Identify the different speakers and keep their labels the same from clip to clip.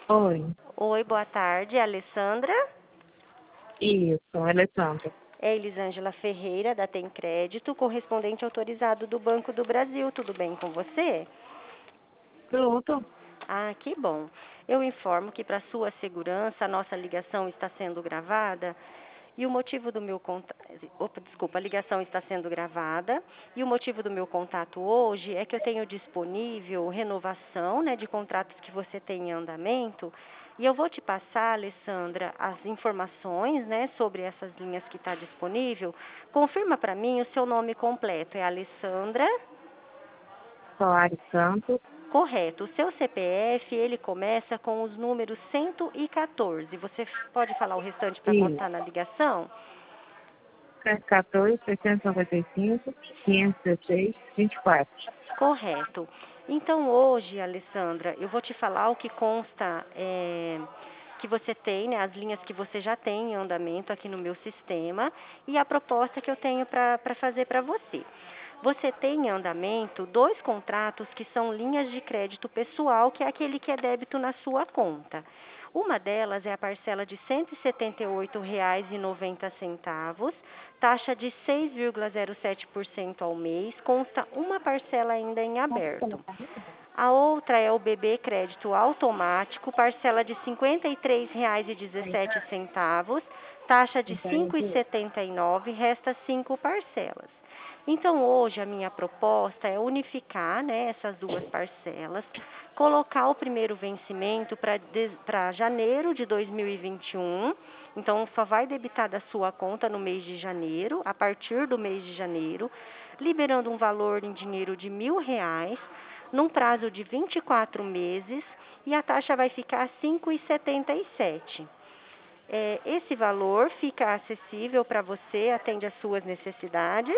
Speaker 1: Oi,
Speaker 2: Oi, boa tarde, Alessandra.
Speaker 1: isso, Alessandra.
Speaker 2: É Elisângela Ferreira, da Tem Crédito, correspondente autorizado do Banco do Brasil. Tudo bem com você?
Speaker 1: Tudo?
Speaker 2: Ah, que bom. Eu informo que, para sua segurança, a nossa ligação está sendo gravada e o motivo do meu contato. Desculpa, a ligação está sendo gravada e o motivo do meu contato hoje é que eu tenho disponível renovação, né, de contratos que você tem em andamento. E eu vou te passar, Alessandra, as informações, né, sobre essas linhas que está disponível. Confirma para mim o seu nome completo. É Alessandra?
Speaker 1: Soares Santos,
Speaker 2: Correto. O seu CPF, ele começa com os números 114. Você pode falar o restante para
Speaker 1: isso,
Speaker 2: constar na ligação?
Speaker 1: 114, 695, 516, 24.
Speaker 2: Correto. Então, hoje, Alessandra, eu vou te falar o que consta que você tem, né, as linhas que você já tem em andamento aqui no meu sistema e a proposta que eu tenho para fazer para você. Você tem em andamento 2 contratos que são linhas de crédito pessoal, que é aquele que é débito na sua conta. Uma delas é a parcela de R$ 178,90, taxa de 6,07% ao mês, consta uma parcela ainda em aberto. A outra é o BB Crédito Automático, parcela de R$ 53,17, taxa de 5,79, resta 5 parcelas. Então, hoje, a minha proposta é unificar, né, essas duas parcelas, colocar o primeiro vencimento para janeiro de 2021. Então, só vai debitar da sua conta no mês de janeiro, a partir do mês de janeiro, liberando um valor em dinheiro de R$ 1.000, num prazo de 24 meses, e a taxa vai ficar 5,77. Esse valor fica acessível para você, atende às suas necessidades.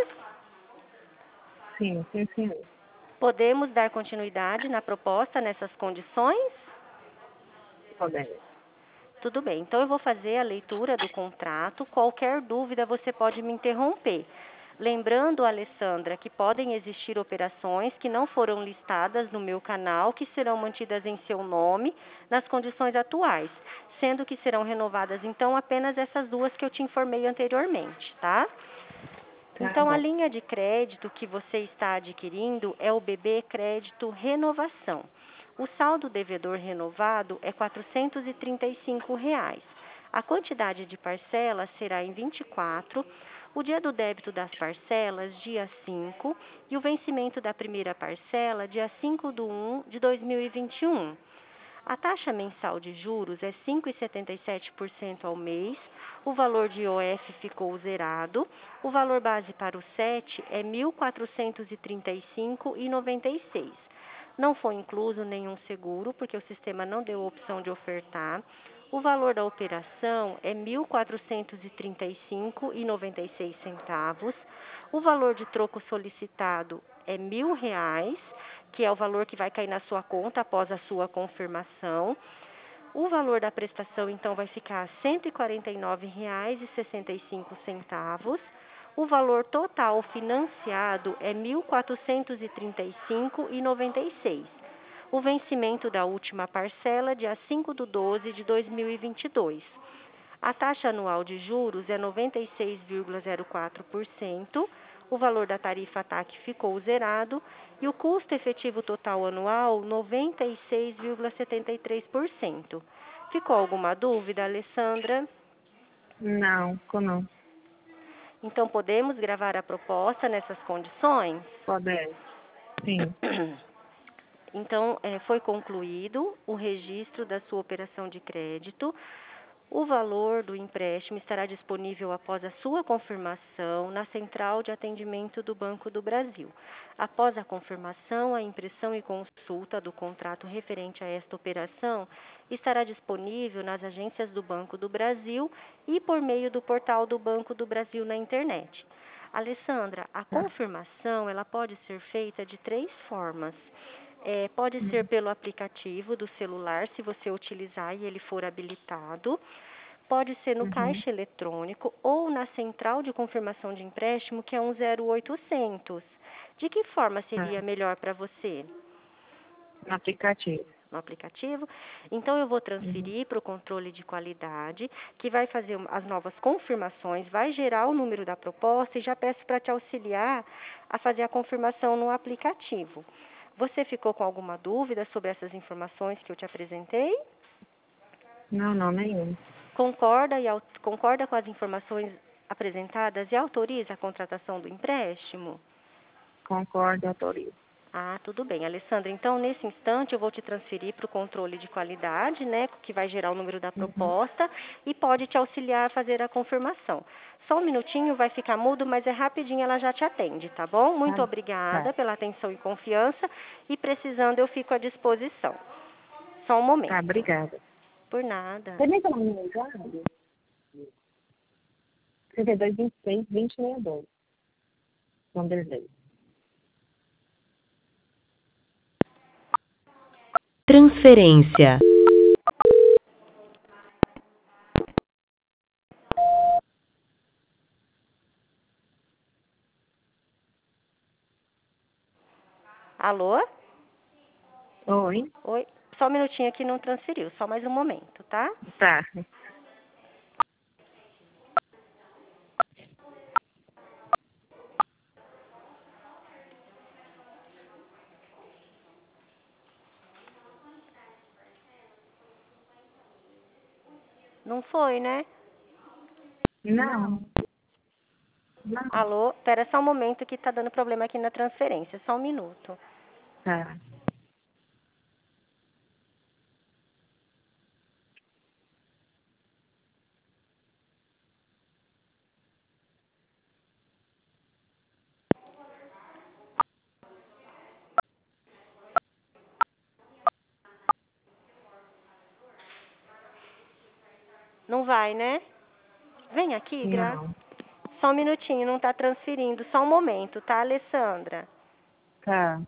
Speaker 1: Sim, sim, sim.
Speaker 2: Podemos dar continuidade na proposta nessas condições?
Speaker 1: Podemos.
Speaker 2: Tudo bem, então eu vou fazer a leitura do contrato. Qualquer dúvida você pode me interromper. Lembrando, Alessandra, que podem existir operações que não foram listadas no meu canal, que serão mantidas em seu nome nas condições atuais, sendo que serão renovadas então apenas essas duas que eu te informei anteriormente, tá?
Speaker 1: Tá
Speaker 2: Então, a
Speaker 1: bom.
Speaker 2: linha de crédito que você está adquirindo é o BB Crédito Renovação. O saldo devedor renovado é R$ 435. A quantidade de parcelas será em 24, o dia do débito das parcelas, dia 5, e o vencimento da primeira parcela, dia 5/1 de 2021. A taxa mensal de juros é 5,77% ao mês, o valor de IOF ficou zerado, o valor base para o SET é R$ 1.435,96. Não foi incluso nenhum seguro, porque o sistema não deu a opção de ofertar. O valor da operação é R$ 1.435,96. O valor de troco solicitado é R$ 1.000, que é o valor que vai cair na sua conta após a sua confirmação. O valor da prestação, então, vai ficar R$ 149,65. O valor total financiado é R$ 1.435,96. O vencimento da última parcela, dia 5/12 de 2022. A taxa anual de juros é 96,04%, o valor da tarifa TAC ficou zerado e o custo efetivo total anual 96,73%. Ficou alguma dúvida, Alessandra?
Speaker 1: Não, não.
Speaker 2: Então, podemos gravar a proposta nessas condições?
Speaker 1: Podemos. Sim.
Speaker 2: Então, foi concluído o registro da sua operação de crédito. O valor do empréstimo estará disponível após a sua confirmação na central de atendimento do Banco do Brasil. Após a confirmação, a impressão e consulta do contrato referente a esta operação estará disponível nas agências do Banco do Brasil e por meio do portal do Banco do Brasil na internet. Alessandra, a
Speaker 1: Tá.
Speaker 2: confirmação ela pode ser feita de 3 formas. Pode ser pelo aplicativo do celular, se você utilizar e ele for habilitado. Pode ser no
Speaker 1: Uhum.
Speaker 2: caixa eletrônico ou na central de confirmação de empréstimo, que é 10800. De que forma
Speaker 1: Tá.
Speaker 2: seria melhor para você?
Speaker 1: No aplicativo.
Speaker 2: no aplicativo. Então, eu vou transferir para o controle de qualidade, que vai fazer as novas confirmações, vai gerar o número da proposta e já peço para te auxiliar a fazer a confirmação no aplicativo. Você ficou com alguma dúvida sobre essas informações que eu te apresentei?
Speaker 1: Não, nenhum.
Speaker 2: Concorda com as informações apresentadas e autoriza a contratação do empréstimo?
Speaker 1: Concordo, autorizo.
Speaker 2: Ah, tudo bem, Alessandra. Então, nesse instante, eu vou te transferir para o controle de qualidade, né, que vai gerar o número da proposta e pode te auxiliar a fazer a confirmação. Só um minutinho, vai ficar mudo, mas é rapidinho, ela já te atende, tá bom? Muito obrigada pela atenção e confiança e precisando, eu fico à disposição. Só um momento.
Speaker 1: Tá, obrigada.
Speaker 2: Por nada.
Speaker 1: Você vem pelo meu usado? 32, 26, 2062. Vanderlei.
Speaker 3: Transferência.
Speaker 2: Alô?
Speaker 1: Oi?
Speaker 2: Oi? Só um minutinho aqui, não transferiu. Só mais um momento, tá?
Speaker 1: Tá.
Speaker 2: Não foi, né?
Speaker 1: Não.
Speaker 2: Alô? Espera só um momento que tá dando problema aqui na transferência. Só um minuto.
Speaker 1: Tá.
Speaker 2: Não vai, né? Vem aqui, Gra.
Speaker 1: Não.
Speaker 2: Só um minutinho, não tá transferindo. Só um momento, tá, Alessandra?
Speaker 1: Tá.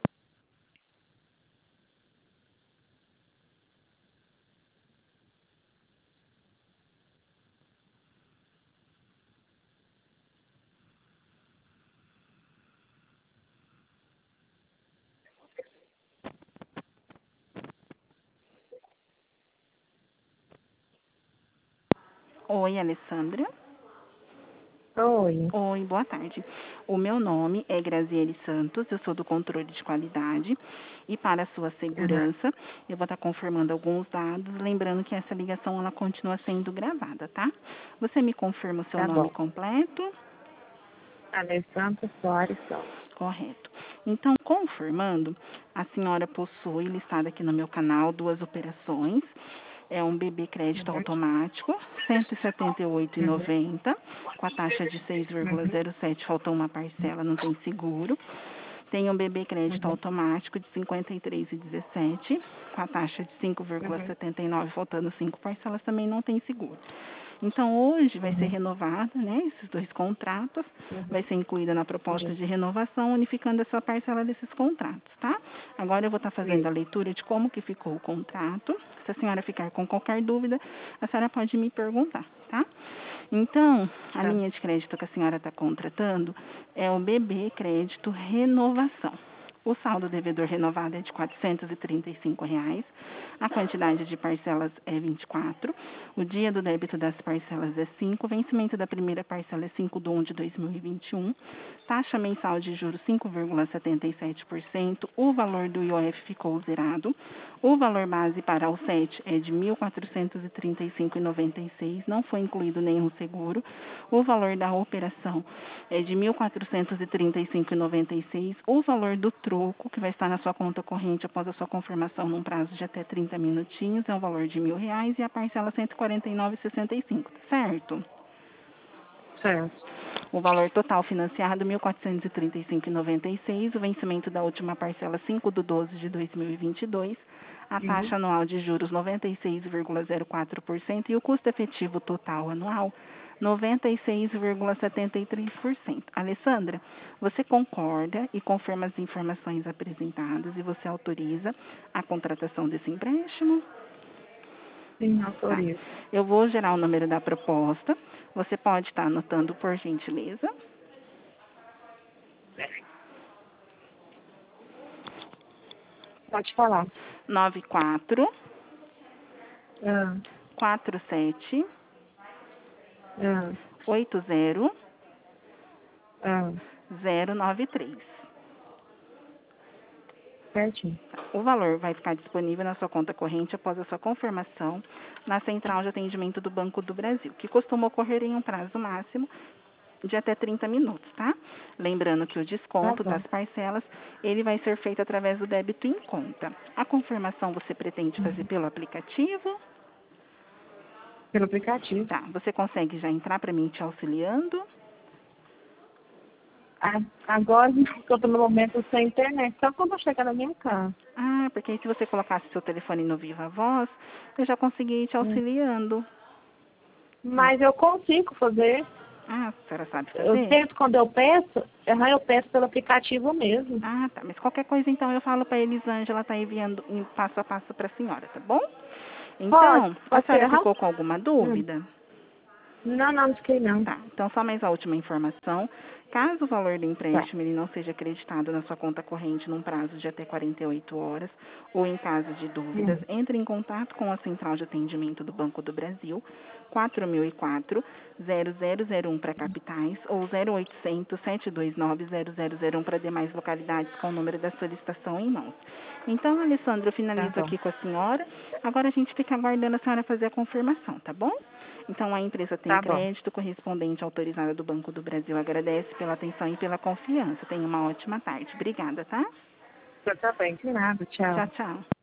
Speaker 4: Oi, Alessandra.
Speaker 1: Oi.
Speaker 4: Oi, boa tarde. O meu nome é Graziele Santos, eu sou do controle de qualidade e para a sua segurança eu vou estar confirmando alguns dados, lembrando que essa ligação ela continua sendo gravada, tá? Você me confirma o seu
Speaker 1: Tá
Speaker 4: nome
Speaker 1: bom.
Speaker 4: completo?
Speaker 1: Alessandra Soares Santos.
Speaker 4: Correto. Então, confirmando, a senhora possui listada aqui no meu canal duas operações. É um BB crédito automático, R$ 178,90, com a taxa de 6,07, faltou uma parcela, não tem seguro. Tem um BB crédito automático de R$ 53,17, com a taxa de 5,79, faltando 5 parcelas, também não tem seguro. Então, hoje vai ser renovado, né, esses dois contratos, vai ser incluída na proposta de renovação, unificando essa parcela desses contratos, tá? Agora eu vou estar fazendo a leitura de como que ficou o contrato. Se a senhora ficar com qualquer dúvida, a senhora pode me perguntar, tá? Então, a linha de crédito que a senhora está contratando é o BB Crédito Renovação. O saldo devedor renovado é de R$ 435,00. A quantidade de parcelas é 24. O dia do débito das parcelas é 5. O vencimento da primeira parcela é 5/1 de 2021. Taxa mensal de juros 5,77%. O valor do IOF ficou zerado. O valor base para o 7 é de R$ 1.435,96. Não foi incluído nenhum seguro. O valor da operação é de R$ 1.435,96. O valor do troco, que vai estar na sua conta corrente após a sua confirmação num prazo de até 30 minutinhos, é um valor de R$ 1.000 e a parcela R$ 149,65, certo?
Speaker 1: Certo.
Speaker 4: O valor total financiado, R$ 1.435,96. O vencimento da última parcela, 5/12 de 2022. A taxa anual de juros, 96,04%. E o custo efetivo total anual, 96,73%. Alessandra, você concorda e confirma as informações apresentadas e você autoriza a contratação desse empréstimo?
Speaker 1: Sim, autorizo.
Speaker 4: Eu vou gerar o número da proposta. Você pode estar anotando, por gentileza?
Speaker 1: Pode falar.
Speaker 4: 94
Speaker 1: Ah,
Speaker 4: 47
Speaker 1: ah,
Speaker 4: 80
Speaker 1: ah,
Speaker 4: 093.
Speaker 1: certinho.
Speaker 4: O valor vai ficar disponível na sua conta corrente após a sua confirmação na Central de Atendimento do Banco do Brasil, que costuma ocorrer em um prazo máximo de até 30 minutos, tá? Lembrando que o desconto
Speaker 1: Tá bom.
Speaker 4: das parcelas, ele vai ser feito através do débito em conta. A confirmação você pretende fazer pelo aplicativo?
Speaker 1: Pelo aplicativo.
Speaker 4: Tá, você consegue já entrar para mim te auxiliando?
Speaker 1: Agora que eu tô no momento sem internet, só quando eu chegar na minha casa.
Speaker 4: Ah, porque aí se você colocasse seu telefone no Viva Voz, eu já consegui ir te auxiliando.
Speaker 1: Mas eu consigo fazer.
Speaker 4: Ah, a senhora sabe
Speaker 1: Eu
Speaker 4: fazer?
Speaker 1: tento quando eu peço, eu peço pelo aplicativo mesmo.
Speaker 4: Ah, tá. Mas qualquer coisa, então, eu falo para Elisângela tá enviando em passo a passo para a senhora, tá bom? Então, a
Speaker 1: Pode
Speaker 4: senhora
Speaker 1: ser.
Speaker 4: ficou com alguma dúvida?
Speaker 1: Não fiquei não.
Speaker 4: Tá. Então, só mais a última informação. Caso o valor do
Speaker 1: Tá.
Speaker 4: empréstimo ele não seja acreditado na sua conta corrente num prazo de até 48 horas, ou em caso de dúvidas, entre em contato com a Central de Atendimento do Banco do Brasil, 4004-0001 para capitais ou 0800-729-0001 para demais localidades com o número da solicitação em mãos. Então, Alessandra, eu finalizo
Speaker 1: Tá bom.
Speaker 4: aqui com a senhora. Agora a gente fica aguardando a senhora fazer a confirmação, tá bom? Então, a empresa tem
Speaker 1: Tá bom.
Speaker 4: crédito correspondente autorizada do Banco do Brasil. Agradece pela atenção e pela confiança. Tenha uma ótima tarde. Obrigada, tá?
Speaker 1: Tá bem, de nada. Tchau.
Speaker 4: Tchau, tchau.